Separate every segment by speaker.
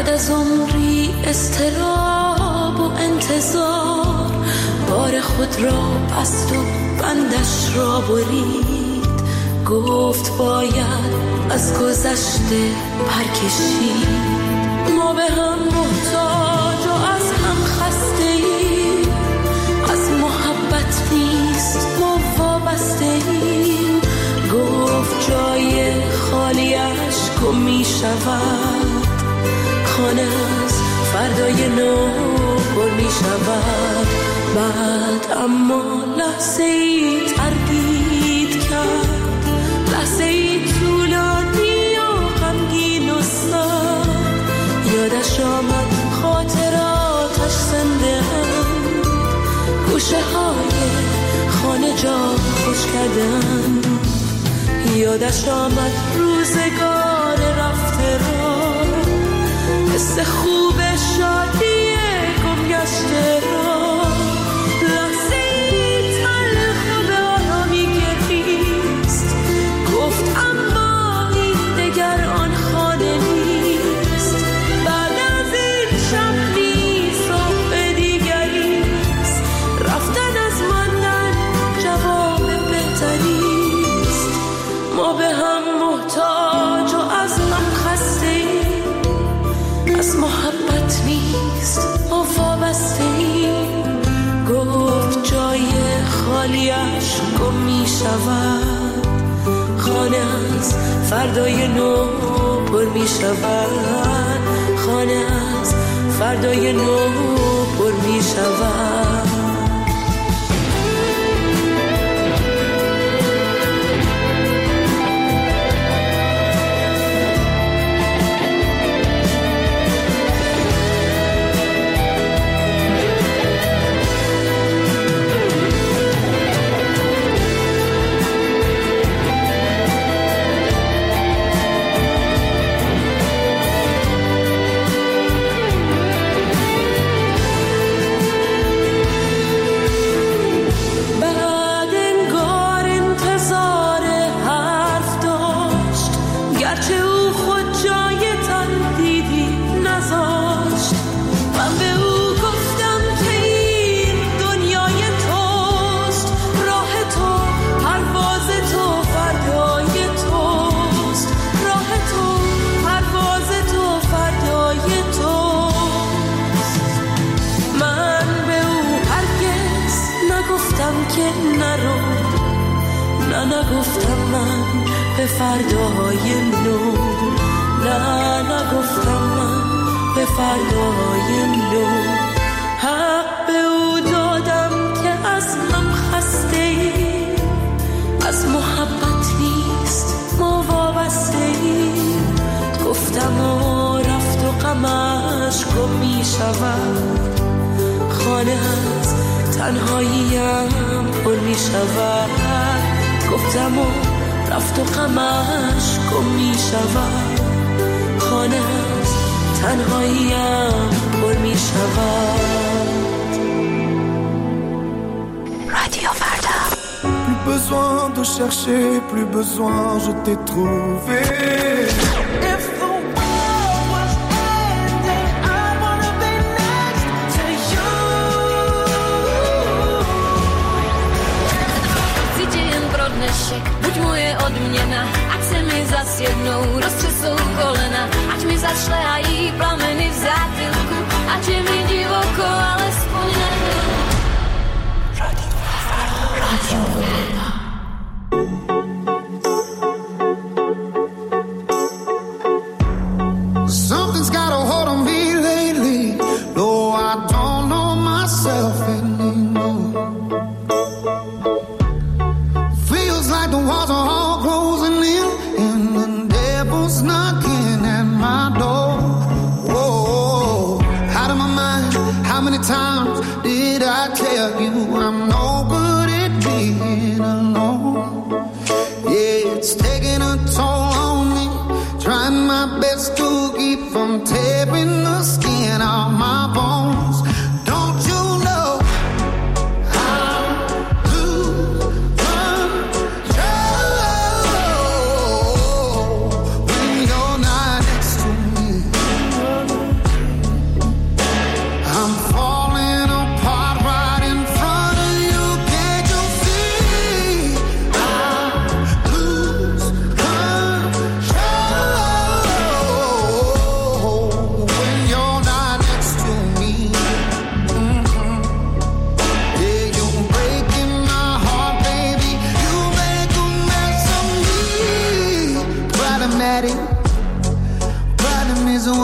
Speaker 1: از عمری اضطراب و انتظار بار خود را بست و بندش را برید. گفت باید از گذشته پرکشید. ما به هم محتاج و از هم خسته ایم، از محبت نیست ما وابسته ایم. گفت جای خالیش گم می شود، خانه از فردای نو پر می شود. بعد اما لحظه ای تردید کرد، لحظه ای طولانی و غمگین و سرد. یادش آمد خاطراتش زنده هم، گوشه های خانه جا خوش کردن. یادش آمد روزگار رفته را، حس خوب شادی گم گشته را. لحظه ای تلخ و به آرامی گریست، گفت اما این دگر آن خانه نیست. بعد از این شب نیست صبح دیگریست، رفتن از ماندن جواب بهتریست. ما به هم محتاج و از هم خسته ایم، از محبت نیست ما وابسته ایم. گفت جای خالیش گم می شود، خانه از فردای نو پر می شود. خانه از فردای نو پر می شود. نگفتم من به فرداهای نو، نگفتم من به فرداهای نو. حق به او دادم که از هم خسته ایم، از محبت نیست ما وابسته ایم. گفتم و رفت و غمش گم می شود، خانه از تنهاییم پر می شود. گفتم و رفت و غمش گم می شود، خانه از تنهاییم پر می شود. رادیو فردا.
Speaker 2: Plus besoin de chercher, plus besoin, je t'ai trouvé.
Speaker 3: Buď moje odměna, ať se mi zas jednou roztřesou kolena, ať mi zašlehají plameny v zátilku, ať je mi divoko, alespoň na chvilku. Radio Verda.
Speaker 2: Something's got a hold on me lately, though I don't know myself anymore. The walls are all closing in, and the devil's knocking at my door.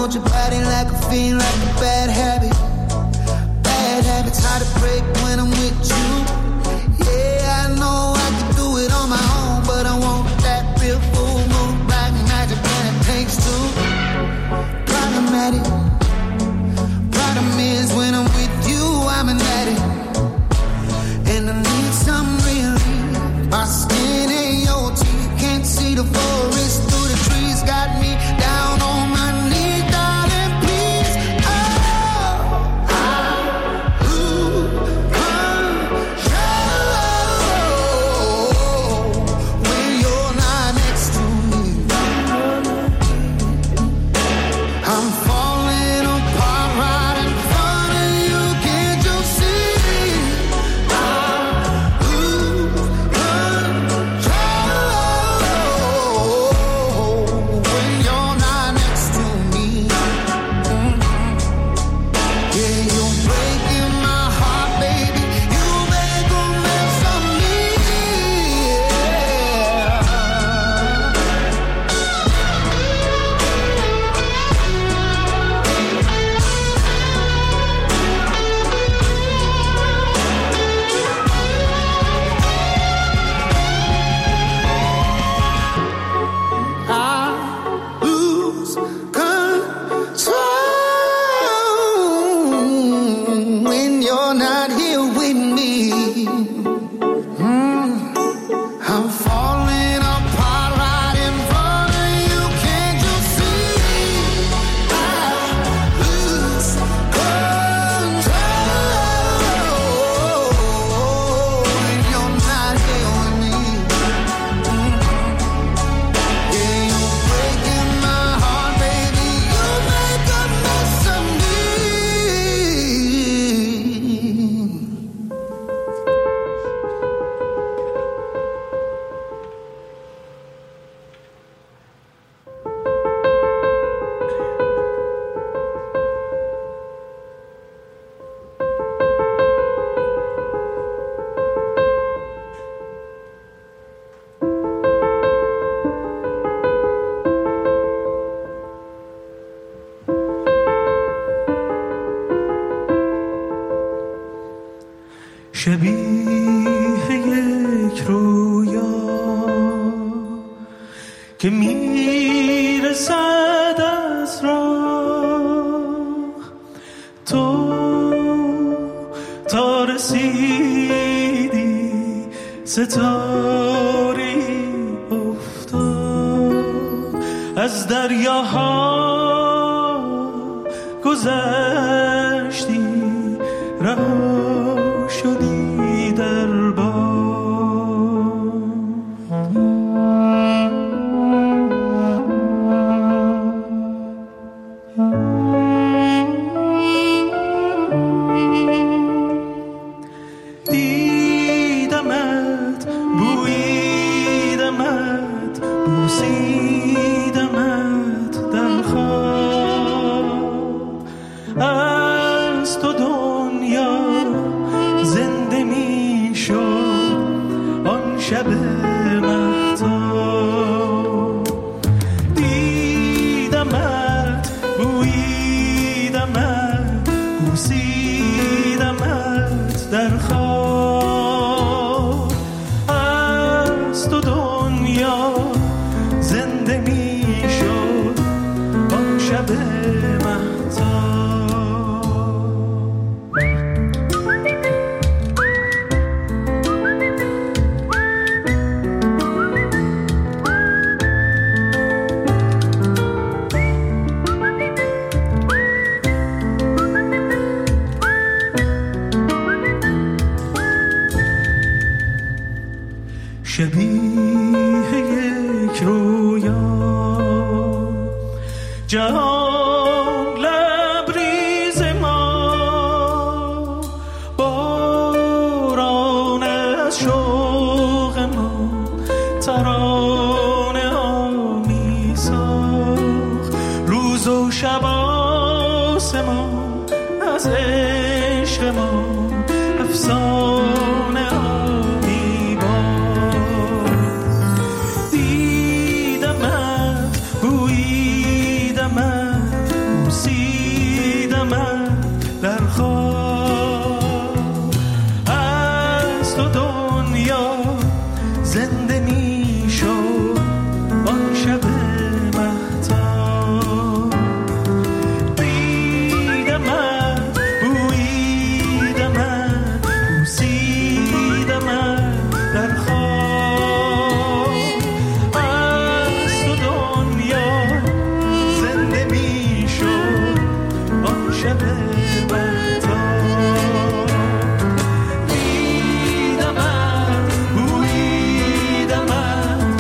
Speaker 2: hold your body like a fiend, like a bad habit. Bad habits hard to break when I'm with you. Yeah, I know I can do it on my own, but I want that real full moon, black magic when it takes two. Problematic. Problem is when I'm with you, I'm an addict, and I need some relief. My skin ain't your teeth, can't see the forest through the trees. Got me down on my knees, darling, please. Oh, I lose control when you're not next to me. I'm falling apart right in front of you, can't you see? I lose control when you're not next to me. Yeah, you're breaking my heart, baby. You make a mess of me. I lose control when you're not here with me. I'm falling apart right in front of you, can't you see? I lose control when you're not here with me. Yeah, you're breaking my heart, baby. You make a mess of me.
Speaker 4: شبیه یک رویا که میرسد از راه، تو تا رسیدی ستاره افتاد، از دریاها گذشتی، رها شدی در باد. دیدمت، بویدمت، بوسیدمت در خواب، از تو دنیا زنده می شد آن شب مهتاب. دیدمت، بویدمت، بوسیدمت در خواب، از تو دنیا زنده می شد آن شب مهتاب. شبیه یک رویا، جهان لبریز ما، باران از شوق ما، ترانه ها می ساخت، روز و شب آسمان از عشق ما، افسانه ها می بارد. دیدمت، بویدمت، من در خواب از تو دنیا زنده می شد آن شب مهتاب دیدمت بوییدمت بوسیدمت در خواب از تو دنیا زنده می شد آن شب مهتاب دیدمت بوییدمت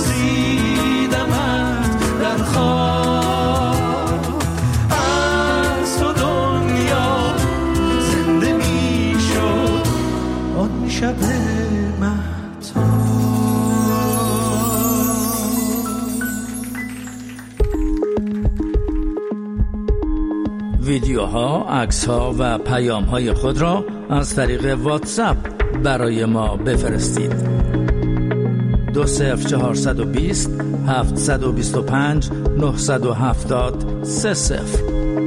Speaker 4: بوسیدمت در خواب از تو دنیا زنده می شد آن شب مهتاب.
Speaker 5: ویدیوها، عکس‌ها و پیام‌های خود را از طریق واتساپ برای ما بفرستید. 20420 725 970 30.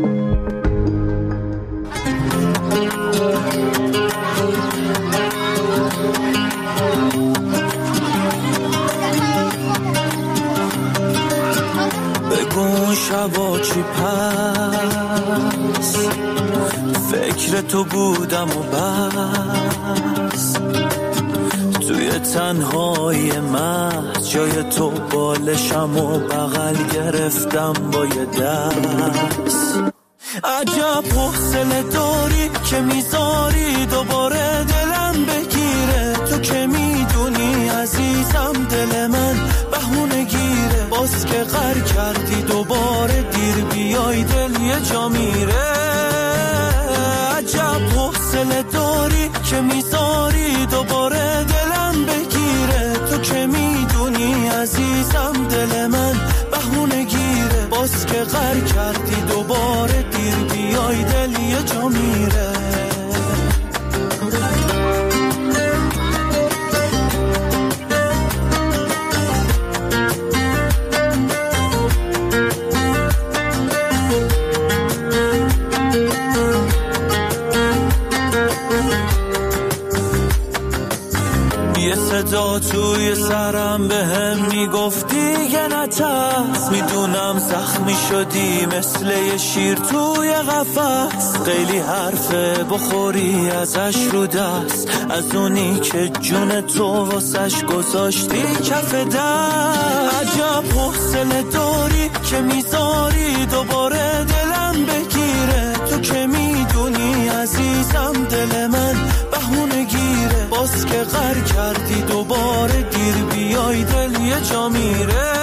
Speaker 1: بگو شبا چی پس فکر تو بودم و بس توی تنهای من جای تو بالشم و بغل گرفتم با یه دست. عجب حوصله داری که میذاری دوباره دلم بگیره، تو که میدونی عزیزم دل من بهونه گیره، باز که غر کردی دوباره دیر بیای دل یه جا میره. عجب حوصله داری که میذاری دوباره دلم بگیره، تو که میدونی عزیزم دل من بهونه گیره، باز که غر کردی دوباره دیر بیای دل یه جا میره. صدا توی سرم به هم میگفتی یه نترس، میدونم زخمی شدی مثل یه شیر توی قفس، خیلی حرفه بخوری ازش رو دست، از اونی که جون تو واسش گذاشتی کف دست. عجب حوصله داری که میذاری دوباره دلم بگیره، تو که میدونی عزیزم دل من بهونه گیره، باز که غر کردی دوباره دیر بیای دل یه جا میره.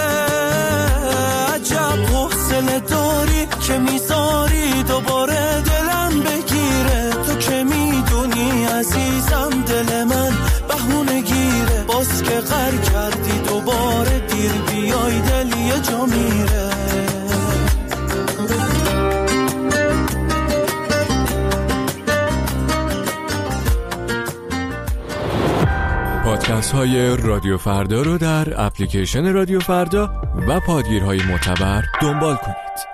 Speaker 1: عجب حوصله داری که میذاری دوباره دلم بگیره، تو که میدونی عزیزم دل من بهونه گیره، باز که غر کردی دوباره دیر بیای دل یه جا میره.
Speaker 6: پادکست های رادیو فردا رو در اپلیکیشن رادیو فردا و پادگیرهای معتبر دنبال کنید.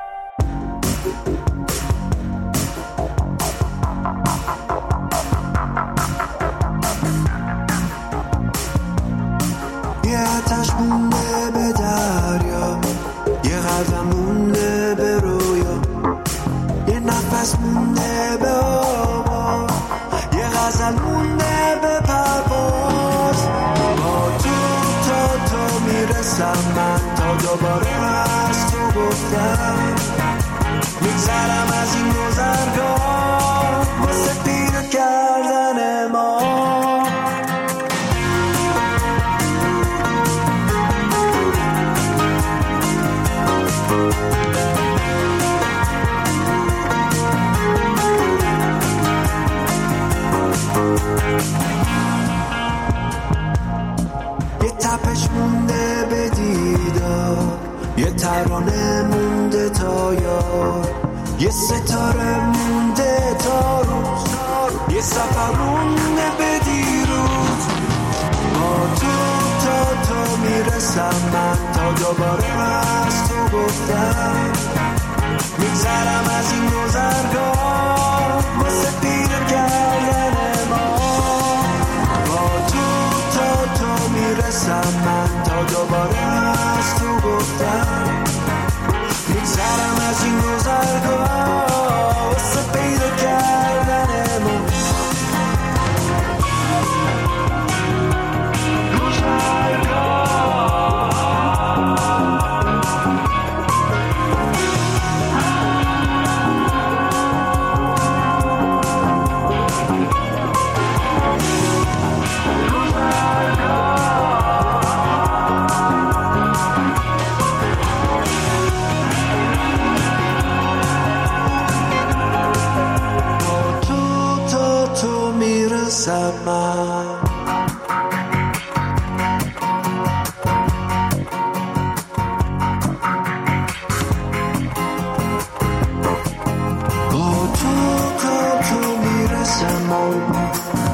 Speaker 2: یه آتش مونده به دریا، یه قدم مونده به رویا، یه نفس مونده به آوا، یه غزل مونده به پرواز. با تو میرسم من تا دوباره از تو گفتم، میگذرم از این گذرگاه واسه پیدا کردن ما. یه تپش مونده به دیدار، یه ترانه مونده تا یار، یه ستاره مونده تا روز، یه سفر مونده به دیروز. با تو میرسم من تا دوباره از تو گفتم، میگذرم از این گذرگاه
Speaker 1: میرسم من. با تو میرسم من.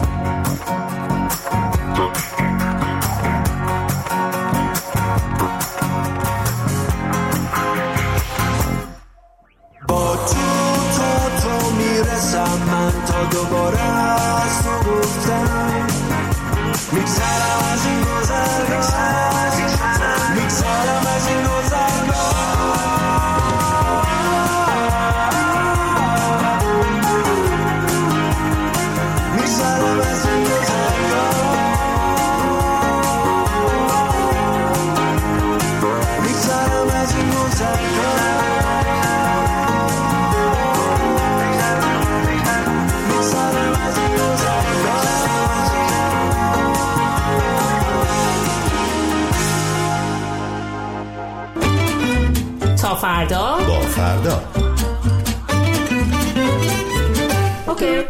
Speaker 1: با تو میرسم من تا دوباره از تو گفتم میگذرم از این گذرگاه میگذرم از این گذرگاه میگذرم از این گذرگاه میگذرم از این گذرگاه
Speaker 7: تا فردا
Speaker 8: با فردا.
Speaker 7: اوکی.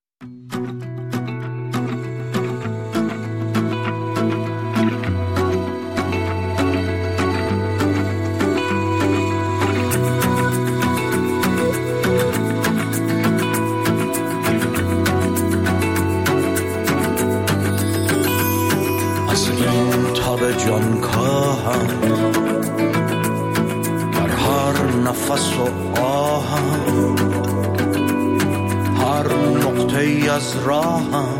Speaker 1: از این تاب جان کاهم در هر نفس و آهم هر نقطه ای از راهم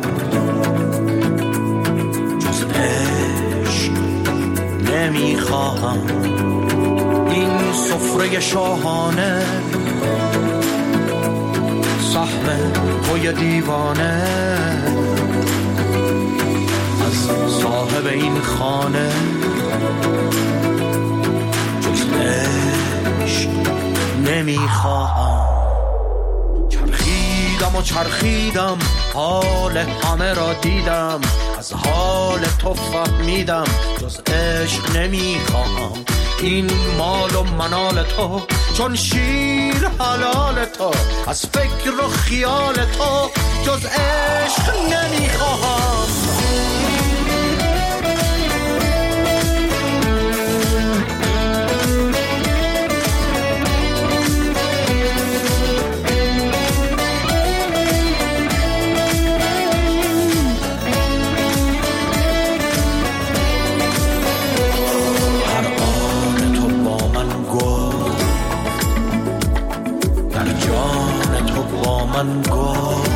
Speaker 1: جز عشق نمیخواهم. این سفره شاهانه سهم توی دیوانه از صاحب این خانه جز عشق نمیخواهم. چرخیدم و چرخیدم حال همه را دیدم از حال تو فهمیدم جز عشق نمیخواهم. این مال و منال تو چون شیر حلال تو از فکر و خیال تو جز عشق نمیخواهم. من گفت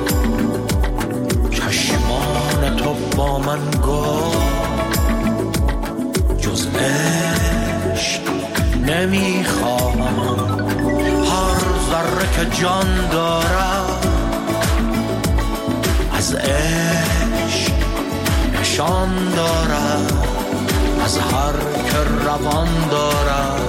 Speaker 1: چشمان تو با من گفت جز عشق نمیخواهم. هر ذره که جان دارم از عشق نشان دارم از هر که روان دارم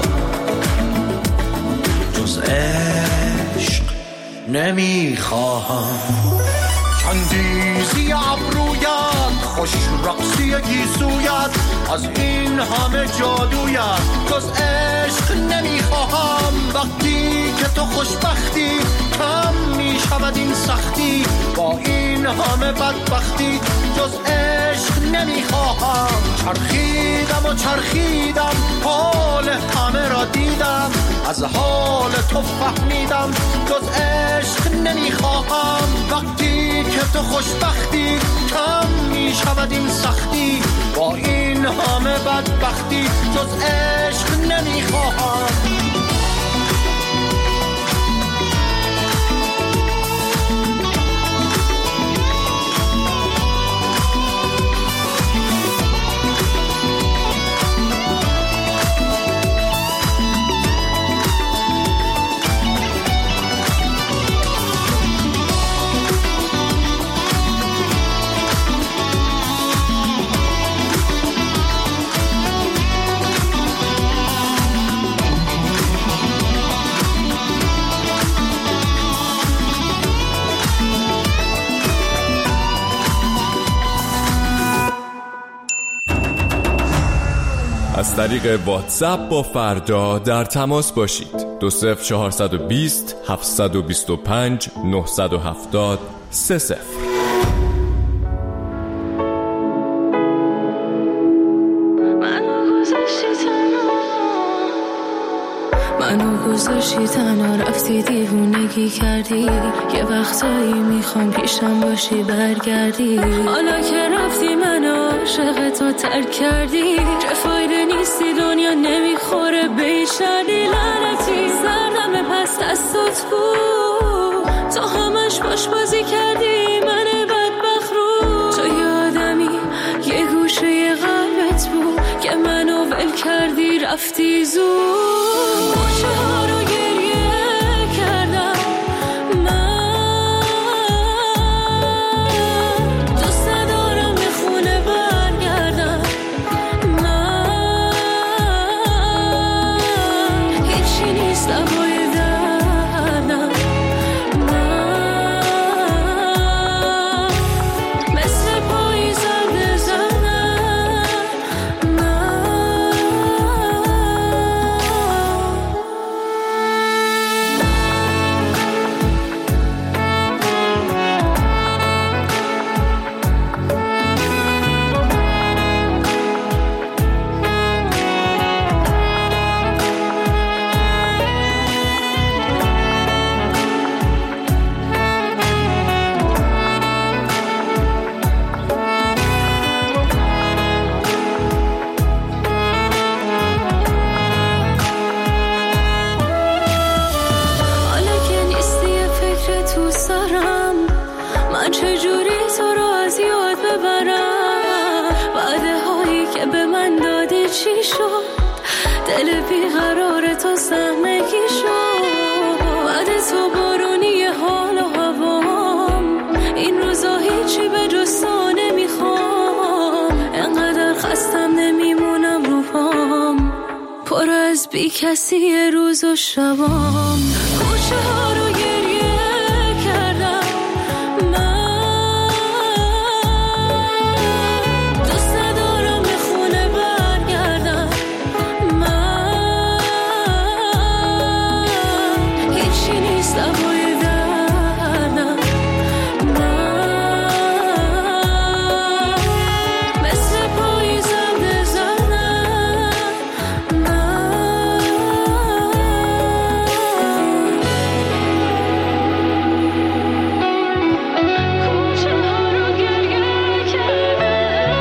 Speaker 1: جز عشق نمیخواهم. چندیزی ابرویت خوش رقصی گیسویت از این همه جادویت جز عشق نمیخواهم. وقتی که تو خوشبختی کم میشود این سختی با این همه بدبختی جز عشق نمیخواهم. چرخیدم و چرخیدم حال همه را دیدم از حال تو فهمیدم جز عشق نمیخواهم. وقتی که تو خوشبختی کم میشود این سختی با این همه بدبختی جز عشق نمیخواهم.
Speaker 6: از طریق واتساپ با فردا در تماس باشید. 20420 725 970 30.
Speaker 3: گذاشتی تنها رفتی دیوونگی کردی، یه وقتایی میخوام پیشم باشی برگردی. حالا که رفتی من عاشق تو ترک کردی، چه فایده نیستی دنیا نمیخوره بیشتری. لعنتی سردم پس دستت بود، تو همش باش بازی کردی من بدبخت رو. تو یادمی یه گوشه قلبت بود که منو ول کردی رفتی زود. خوشه ها رو گریه کردم من، دوست ندارم به خونه برگردم من. هیچی نیست دوای دردم من، مثل پایی زده زدم من. حالا که نیستی یه فکر تو سرم، من چجوری تو رو از یاد ببرم؟ وعده هایی که به من دادی چی شد؟ دل بیقرار تو زحمگی شد. وعده تو بارونی حال و هوام، این روزا هیچی به جز تو نمیخوام. انقدر خستم نمیمونم رو پام، پر از بی کسی روز و شبام. کوچه ها رو گریه کردم من، دوست ندارم به خونه برگردم من. هیچی نیست دوای دردم من، مثل پایی زده زدم من. کوچه ها رو گریه کردم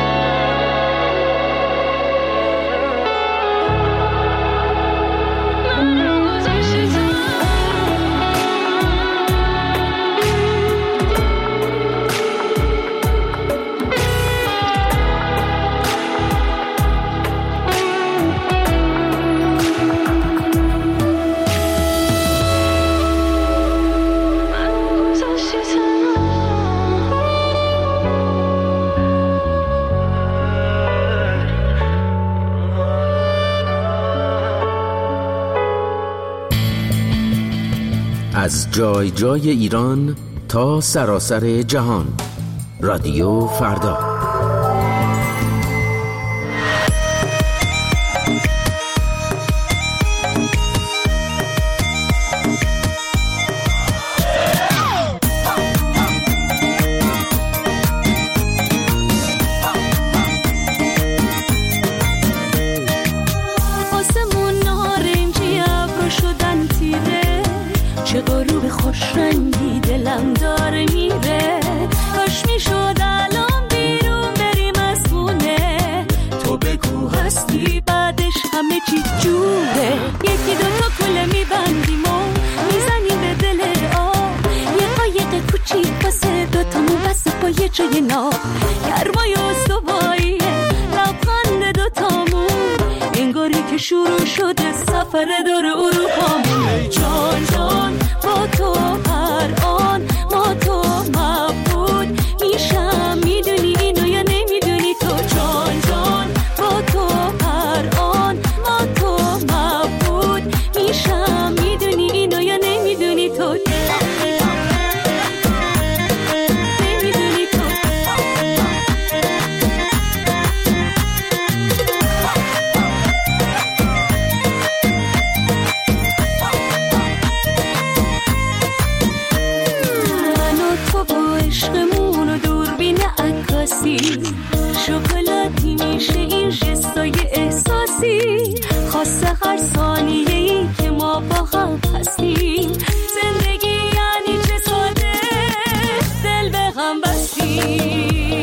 Speaker 3: من، گذاشتی تو
Speaker 8: از جای جای ایران تا سراسر جهان، رادیو فردا.
Speaker 3: آسمون نارنجی ابر شدن تیره، چه غروب خوش رنگی دلم داره میره. کاش میشد الان بیرون بریم از خونه، تو بگو هستی بعدش همه چی جوره. یکی دوتا کله میبندیم و میزنیم به دل آب، یه قایق کوچیک واسه دوتامون واسه پا یه جای ناب. گرمای استواییه لبخند دوتامون، انگاری که شروع شده سفر دور اروپامون. ای جان جان با تو هر آن ما تو مبود میشم، میدونی اینو یا نمیدونی تو؟ جان جان با تو هر آن ما تو مبود میشم، میدونی اینو یا نمیدونی تو؟ نمیدونی تو؟ شکلاتی میشه این جستای احساسی، خاصه هر ثانیه‌ای که ما با هم هستیم. زندگی یعنی چه ساده دل به هم بستیم.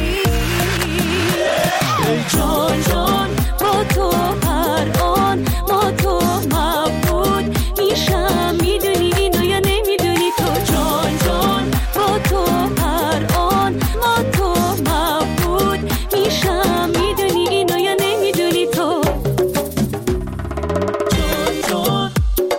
Speaker 3: جان جان با تو هر آن ما تو مبود میشم. میدونی اینو یا نمیدونی تو؟ جان جان با تو هر آن ما تو مبود میشم. میدونی اینو یا نمیدونی تو؟ جان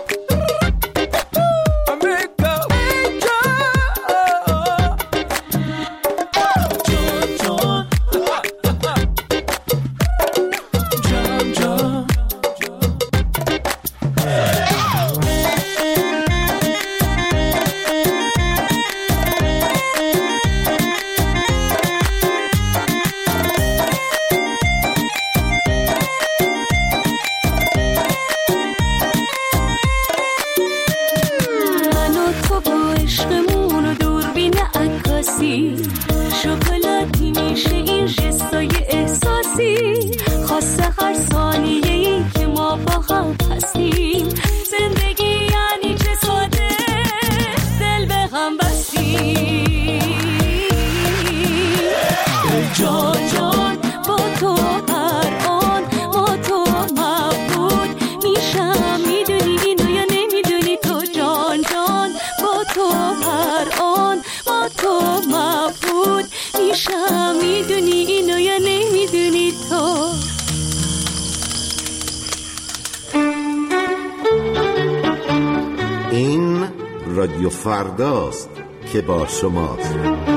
Speaker 3: شکلاتی میشه این جستای احساسی. خواسته هر ثانیه‌ای که ما با هم هستیم. زندگی یعنی چه ساده دل به هم بستیم. جان جان با تو هر آن ما تو مبود میشم. میدونی اینو یا نمیدونی تو؟ جان جان با تو هر آن ما تو مبود میشم. میدونی اینو یا نمیدونی تو؟
Speaker 9: این رادیو فرداست که با شماست.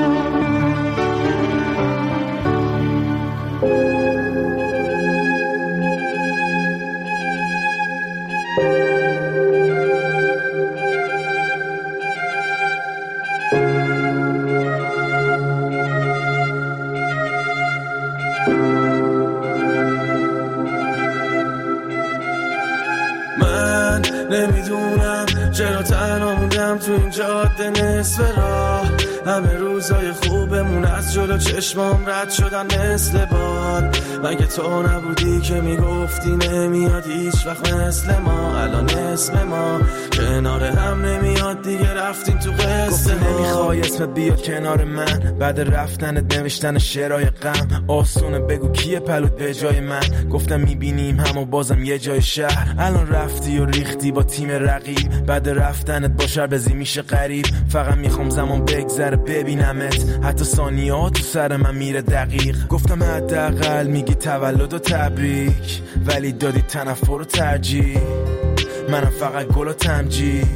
Speaker 1: نمیدونم چرا تنها موندم تو این جاده نصف راه. همه روزای خوبمون از جلو چشمام رد شدن مثل باد. مگه تو نبودی که میگفتی نمیاد هیچ وقت مثل ما؟ الان اسم ما کنار هم نمیاد دیگه، رفتیم تو قصه. نمیخوای اسمت بیاد کنار من بعد رفتنت، نوشتن شعرهای غم. آسونه بگو کیه پلوت به جای من؟ گفتم میبینیم هم و بازم یه جای شهر. الان رفتی و ریختی با تیم رقیب. بعد رفتنت با شربزی میشه غریب. فقط میخوام زمان بگذره ببینمت، حتی ثانیه ها تو سر من میره دقیق. گفتم حداقل میگی تولد و تبریک، ولی دادی تنفر و ترجیح. منم فقط گل و تمجید،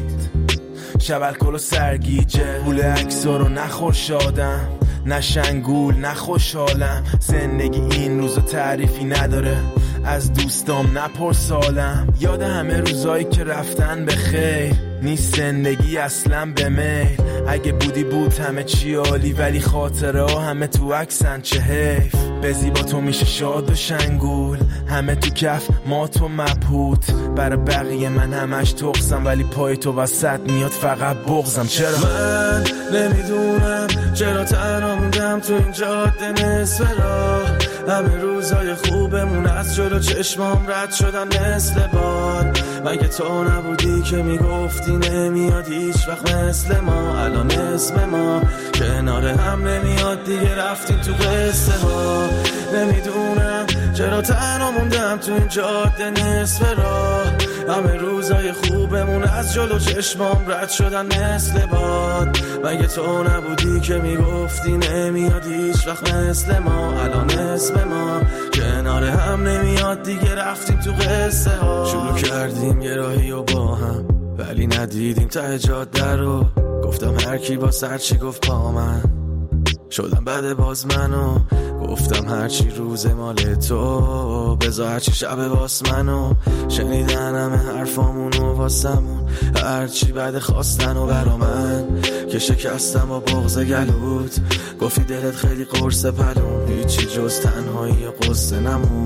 Speaker 1: شب الکل و سرگیجه. پول عکسا رو نخور شادم، نه شنگول نه خوشحالم. زندگی این روزا تعریفی نداره، از دوستام نپرسالم. یاد همه روزایی که رفتن به خیر، نیست زندگی اصلا به میل. اگه بودی بود همه چی عالی، ولی خاطره ها همه تو عکسن، چه حیف. به زیبا تو میشه شاد و شنگول، همه تو کف ما تو مبهوت. برای بقیه من همش تخصم، ولی پای تو وسط میاد فقط بغزم. چرا من نمیدونم چرا تنها موندم تو این جاده نصف راه. همه روزای خوبمون از جلو چشمام رد شدن مثل باد. مگه تو نبودی که میگفتی نمیاد هیچ وقت مثل ما؟ الان اسم ما کنار هم نمیاد دیگه، رفتیم تو قصه ها. نمیدونم چرا تنها موندم تو این جاده نصف راه. همه روزای خوبمون از جلو چشمام رد شدن مثل باد. مگه تو نبودی که میگفتی نمیاد هیچ وقت مثل ما؟ الان اسم ما کنار هم نمیاد دیگه، رفتیم تو قصه ها. شروع کردیم یه راهی و با هم، ولی ندیدیم ته جاده رو. گفتم هر کی با سر چی گفت پا من، شدم بعد باز منو. گفتم هرچی روز مال تو، بذار هرچی شب واس منو. شنیدن همه حرفامونو واسمون، هرچی بعد خواستن و برا من که شکستم با بغض گلوت. گفتی دلت خیلی قرص پلون، هیچی جز تنهایی و قصه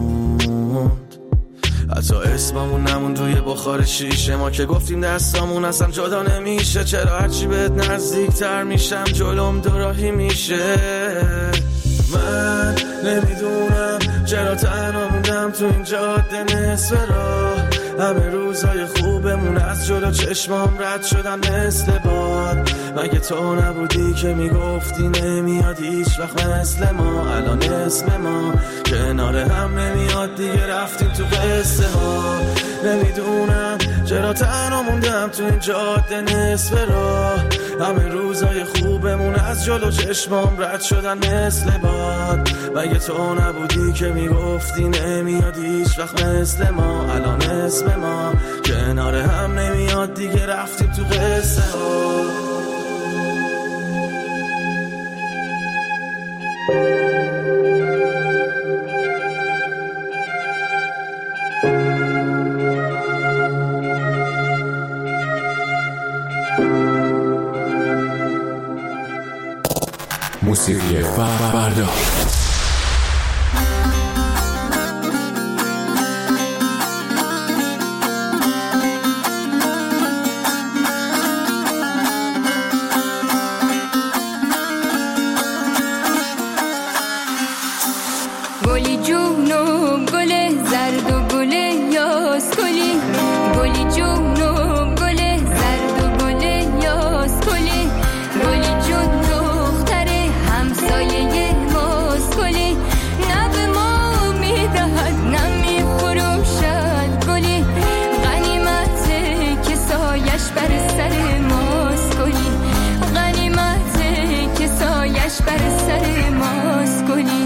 Speaker 1: نموند. حتی اسممون نمون توی بخار شیشه ما، که گفتیم دستامون اصلا جدا نمیشه. چرا هرچی بهت نزدیک تر میشم جلوم دوراهی میشه؟ من نمیدونم چرا تنها موندم تو این جاده نصف راه. همه روزای خوبمون از جلو چشمام رد شدن مثل باد. مگه تو نبودی که میگفتی نمیاد هیچ وقت مثل ما؟ الان اسم ما کنار هم نمیاد دیگه، رفتیم تو قصه ها. نمیدونم چرا تنها موندم تو این جاده نصف راه. همه روزای خوبمون از جلو چشمام رد شدن مثل باد. مگه تو نبودی که میگفتی نمیاد هیچ وقت مثل ما؟ الان اسم ما کنار هم نمیاد دیگه، رفتیم تو قصه ها.
Speaker 6: موسیقی فردا.
Speaker 3: گلی جون و گل زرد و گل یاس گلی، گلی جون و گل زرد و گل یاس گلی، گلی جون دختر همسایه ماست گلی، نه به ما میدهد نه میفروشد گلی، غنیمته که سایش بر سر ماست گلی، غنیمته که سایش بر سر ماست گلی.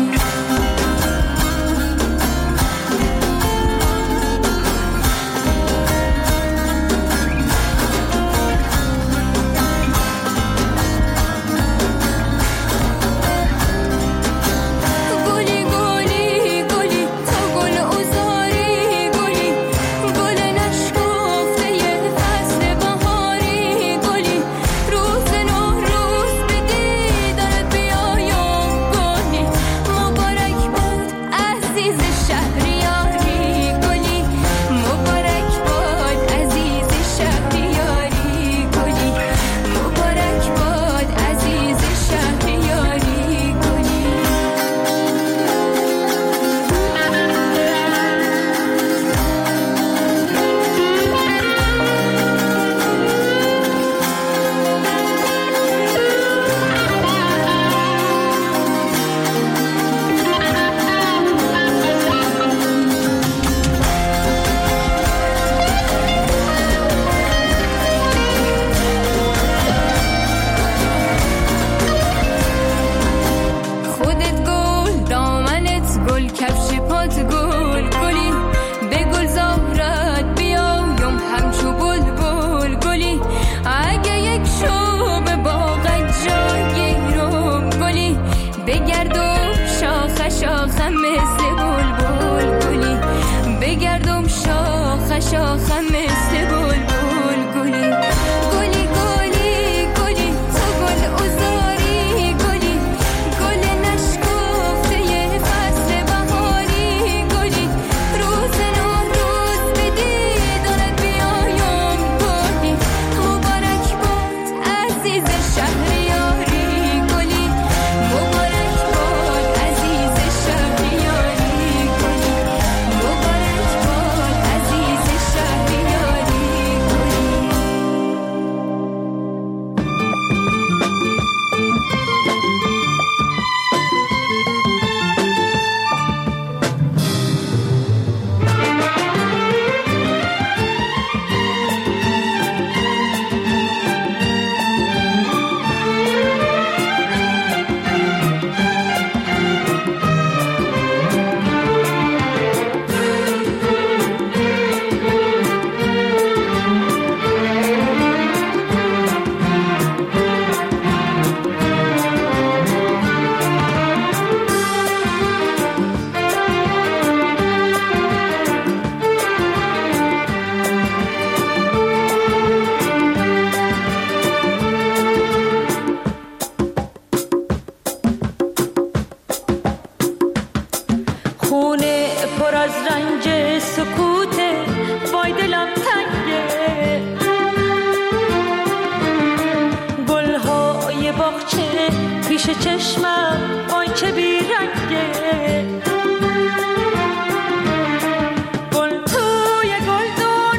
Speaker 10: گل توی گلدون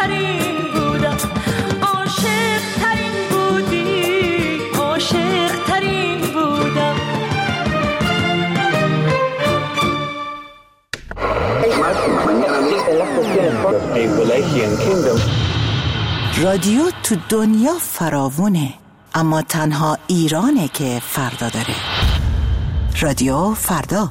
Speaker 4: ترین بودم، عاشق ترین بودی، عاشق ترین بودم.
Speaker 10: رادیو تو دنیا فراوونه، اما تنها ایرانه که فردا داره. رادیو فردا.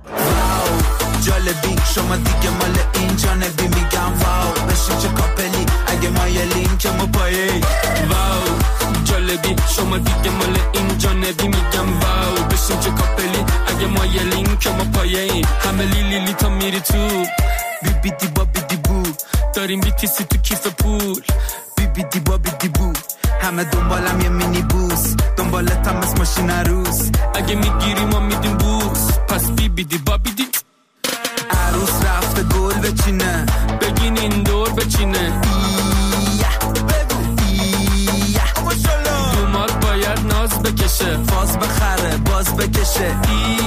Speaker 1: جالبی شما دیگه مال این جانبی، میگم واو بشین چه کاپلی اگه مایلین که ما پایه. واو جالبی شما دیگه مال این جانبی، میگم واو بشین چه کاپلی اگه مایلین که ما پایه. همه لیلی تا میری تو بی بی دی با بی دی بو، داریم بیتیسی تو کیف پول. بی بی دی با بی دی بو، همه دنبالم یه مینی بوس، دنبالتم از ماشین عروس. اگه میگیری ما میدیم بوس، پس بی بی دی با بی دی. عروس رفته گل بچینه، بگین این دور بچینه. دومات باید ناز بکشه، فاز بخره باز بکشه.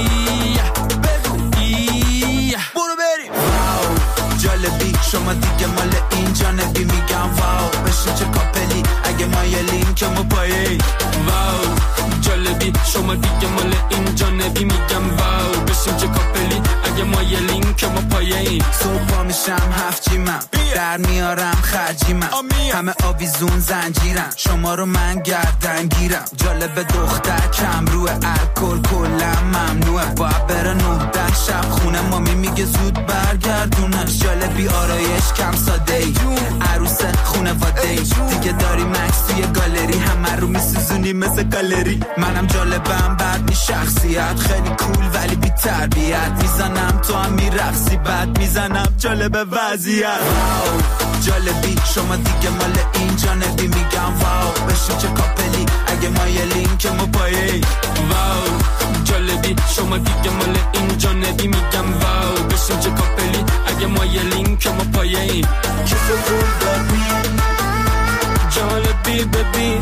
Speaker 1: برو بریم. واو جالبی شما دیگه مال این جانبی، میگم واو بشین چه کاپلی اگه مایلین که ما پایه. واو جالبی شما دیگه مال این جانبی، میگم واو بشین چه کاپلی اگه مایلین که ما پایه. صبح پا میشم هفت جیمم، در میارم خرجیمم، همه آویزون زنجیرم، شما رو من گردن گیرم. جالب دختر کم روه، الکل کلم ممنوعه، باید بره 9 شب خونه، مامی میگه زود برگردونش. جالبی آرایش کم ساده ای، عروس خونه واده ای، دیگه داری مکس توی گالری، همه رو میسوزونی مثل گالری. منم جالبم بعد می شخصیت، خیلی کول ولی بی تربیت، میزنم تو هم میرقصی بعد میزنم جالب وضعیت. واو جالبی شما دیگه مال این جانبی، میگم واو بشین چه کاپلی اگه مایلین که ما پایه. واو جالبی شما دیگه مال این جانبی، میگم واو بشین چه کاپلی اگه مایلین که ما پایه. کسو پول دادی جالبی ببین،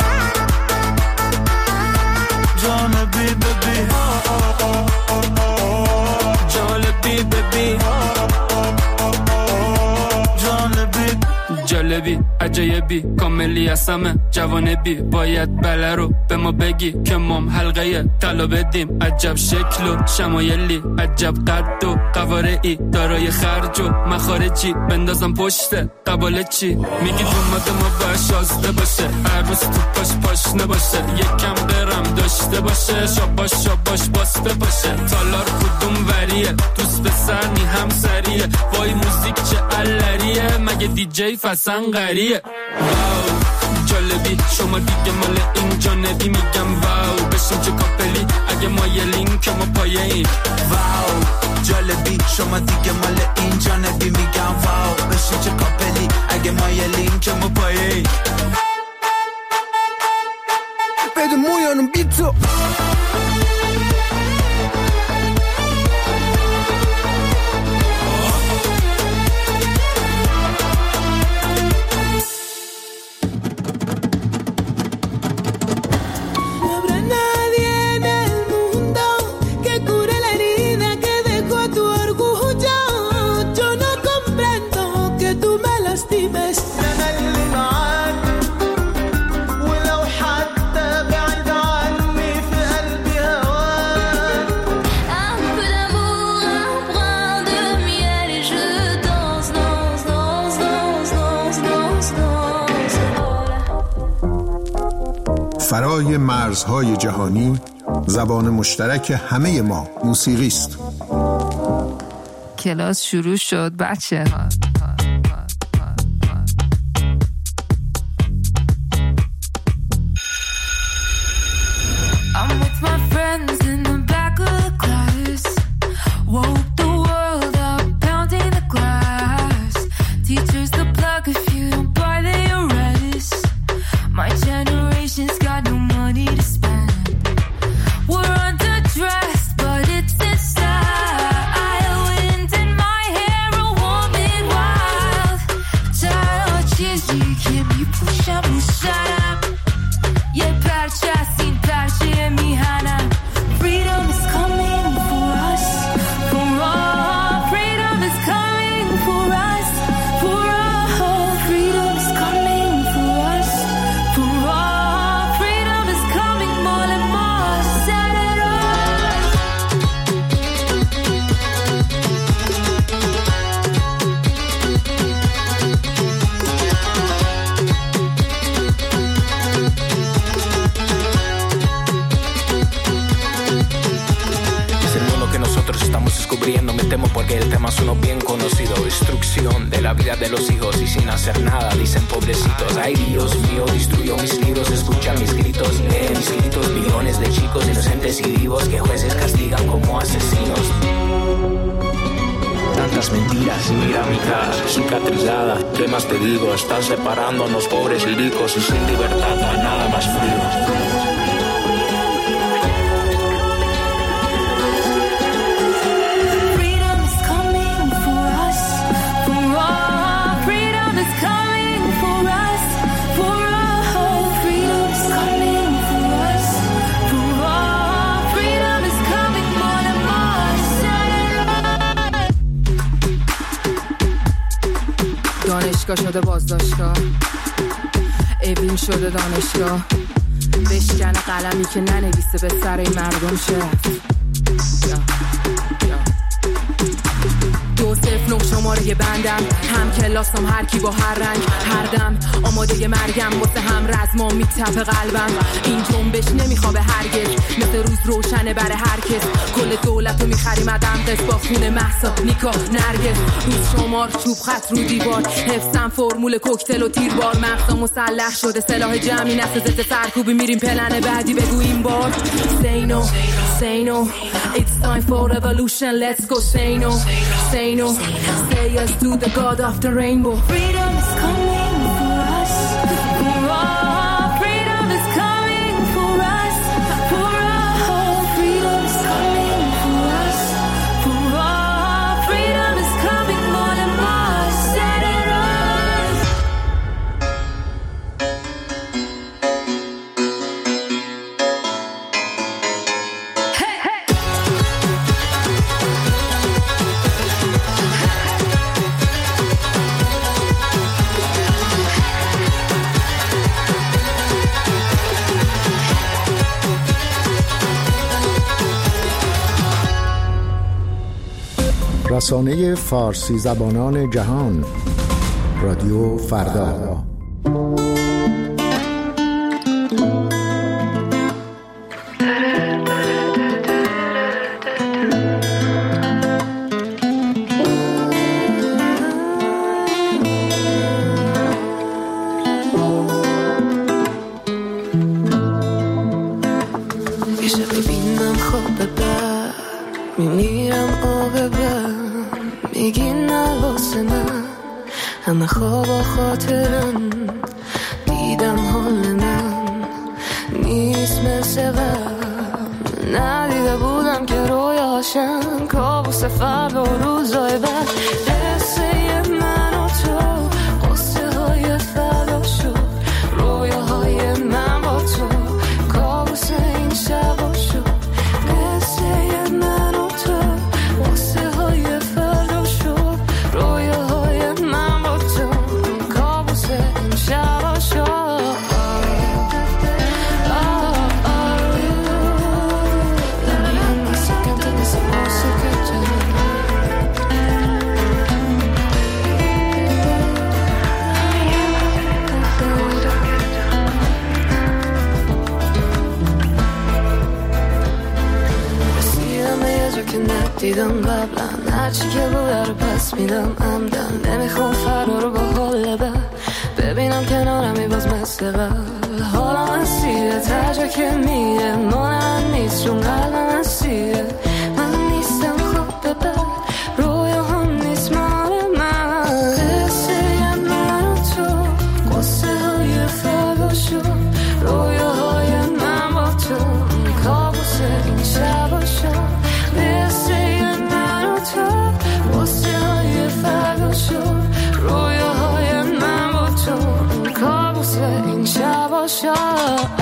Speaker 1: جالبی ببین، جالبی ببین، جالبی جالبی عجایبی کاملی از همه جوانبی. باید بله رو به ما بگی که مام حلقه طلا بدیم. عجب شکل و شمایلی، عجب قد و قوارعی، دارای خرج و مخارجی، بندازم پشت قباله چی؟ میگی دومات ما باید شازده باشه، عروس تو پاش پاشنه باشه، یکم درم داشته باشه، شاباش شاباش باسته باشه. تالار کدوم وریه، دوست به سرنی هم سریه، وای موزیک چه علریه، مگه دیجی فسن غریه. واو جالبی شما دیگه مال این جانبی، میگم واو بشین چه کاپلی اگه مایلین که ما پایه این. واو جالبی شما دیگه مال این جانبی، میگم واو بشین چه کاپلی اگه مایلین که ما پایه این. بده مویانم بی تو
Speaker 11: فرای مرزهای جهانی، زبان مشترک همه ما موسیقی است.
Speaker 12: کلاس شروع شد بچه ها.
Speaker 13: Freedom genocidio, destrucción de la vida de los hijos y sin hacer nada dicen pobrecitos. Ay Dios mío, destruyó mis libros, escucha mis gritos, lee mis gritos, millones de chicos inocentes y vivos que jueces castigan como asesinos. Tantas mentiras y mira mi cara cicatrizada. ¿Qué más te digo? Están separándonos pobres y ricos y sin libertad no hay nada más frío.
Speaker 12: دانشگاه شده بازداشتگاه، اوین شده دانشگاه، بشکن قلمی که ننویسه به سر این مردم چه رفت. 209 شماره بندم، هم کلاسم هر کی با هر رنگ، هر دم آماده مرگم، واسه هم رزمام میتپه قلبم. این جنبش نمیخوابه هرگز، مثل روز روشنه برای هر کس. کل دولتو میخریم عدم قص با خون مهسا نیکا نرگس. روز شمار چوب خط رو دیوار، حفظم فرمول کوکتل و تیربار. مغزا مسلح شده سلاح جمعی، نسل ضد سرکوبی میریم پلن بعدی. بگو این بار say no, say no, it's time for revolution, let's go say no, say no, say yes to the god of the rainbow. Freedom is coming for us, for all. Freedom is coming for us, for all. Freedom is coming for us, for all. Freedom is coming more than more. Set it us. Hey, hey.
Speaker 11: رسانه فارسی زبانان جهان، رادیو فردا.
Speaker 14: میشه ببینم خواب بر میمیرم آب بر میگی نه واسه من همه خواب خاطرم دیدم حال من نیست مثل قبل ندیده بودم که رویاشم کابوس فردا و روزای بعد قصه من و تو قصه های فردا شد رویاهای من با تو کابوس این شبا شد قصه من و تو قصه های فردا شد رویاهای من با تو کابوس این شبا شد دیدم قبلا هرچی که بوده رو پس میدم عمدن نمیخوام فردا رو با حال بد ببینم کنارمی باز مثل قبل حالا من سیره تجا که میره مانم نیست چون قلبم سیره من نیستم خواب ببر رویا هم نیست مال من قصه من و تو قصه های فردا شد رویا های من با تو کابوس این شبا شد قصه های فردا شد رویاهای من با تو کابوس این شبا شد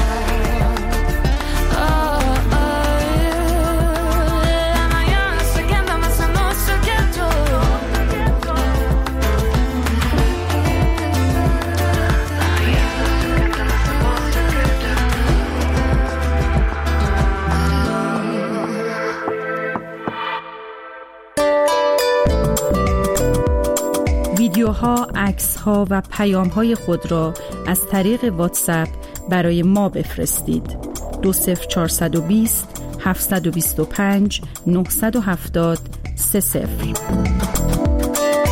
Speaker 15: ویدیوها، عکس‌ها و پیام‌های خود را از طریق واتساپ برای ما بفرستید. 20420 725 970 30.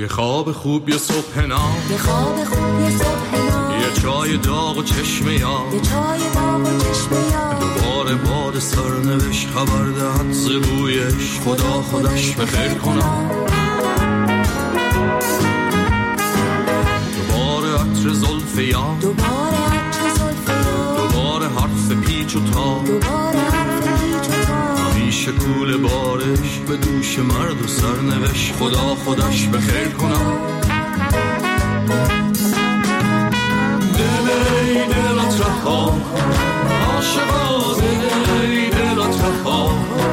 Speaker 16: یه خواب خوب یه صبح نام،
Speaker 14: یه خواب خوب یه صبح نام،
Speaker 16: یه چای داغ و چشم یاد،
Speaker 14: یه چای داغ و چشم یاد،
Speaker 16: دوباره باد سرنوشت خبر دهد ز بویش، خدا خودش بخیر کنم. دوباره عطر زلف یاد،
Speaker 14: دوباره عطر زلف یاد،
Speaker 16: دوباره حرف پیچ و تاب،
Speaker 14: دوباره حرف پیچ و تاب،
Speaker 16: همیشه کول بارش به دوش مرد و سرنوشت، خدا خودش بخیر کنم. دلی دلت رها عاشقا، دلی دلت رها،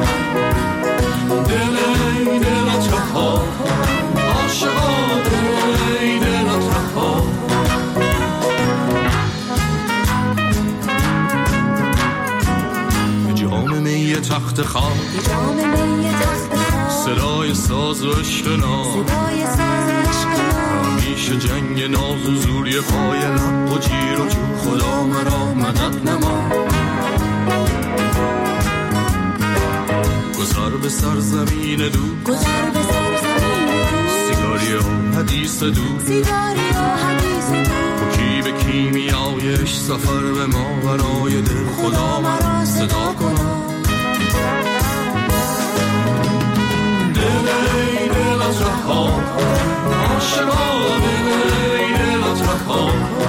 Speaker 16: دلی دلت رها عاشقا، دلی دلت رها. جام می تخت خواب،
Speaker 14: جام می تخت خواب،
Speaker 16: صدای ساز و عشق نام،
Speaker 14: صدای ساز و عشق نام،
Speaker 16: همیشه جنگ ناز و زوری پای لب و جیر و جو، خدا مرا مدد نما. گذر به سرزمین دو،
Speaker 14: گذر به سرزمین دو،
Speaker 16: سیگاری و حدیث دو،
Speaker 14: سیگاری و حدیث دو،
Speaker 16: کی به کیمیایش سفر به ما برای دل، خدا مرا صدا کنم. دلی دلت رها عاشقا، دلی دلت رها،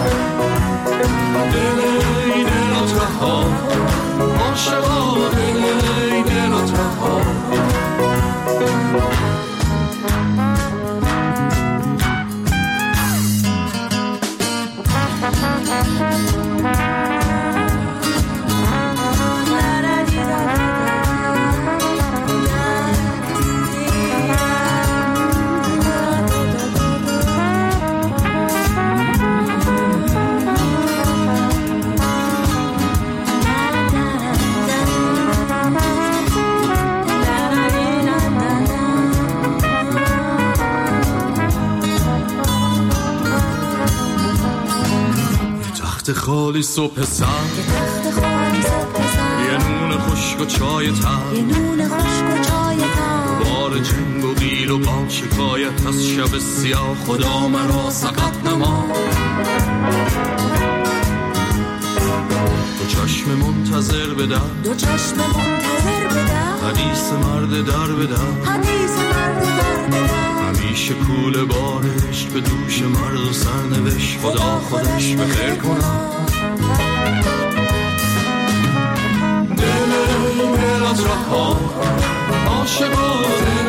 Speaker 16: دلی دلت رها عاشقا، دلی دلت رها. خالی صبح سر،
Speaker 14: یه تخت خالی صبح سر،
Speaker 16: یه نون خشک و چای تر،
Speaker 14: یه نون خشک و چای تر،
Speaker 16: بار جنگ و قیل و با شکایت از شب سیاه، خدا مرا سقط نما. دو چشم منتظر بدر،
Speaker 14: دو چشم منتظر بدر،
Speaker 16: حدیث مرد در بدر،
Speaker 14: حدیث مرد در بدر،
Speaker 16: همیشه کول بارش به دوش مرد و سرنوشت، خدا خودش بخیر کنم. دلی دلت رها عاشقا،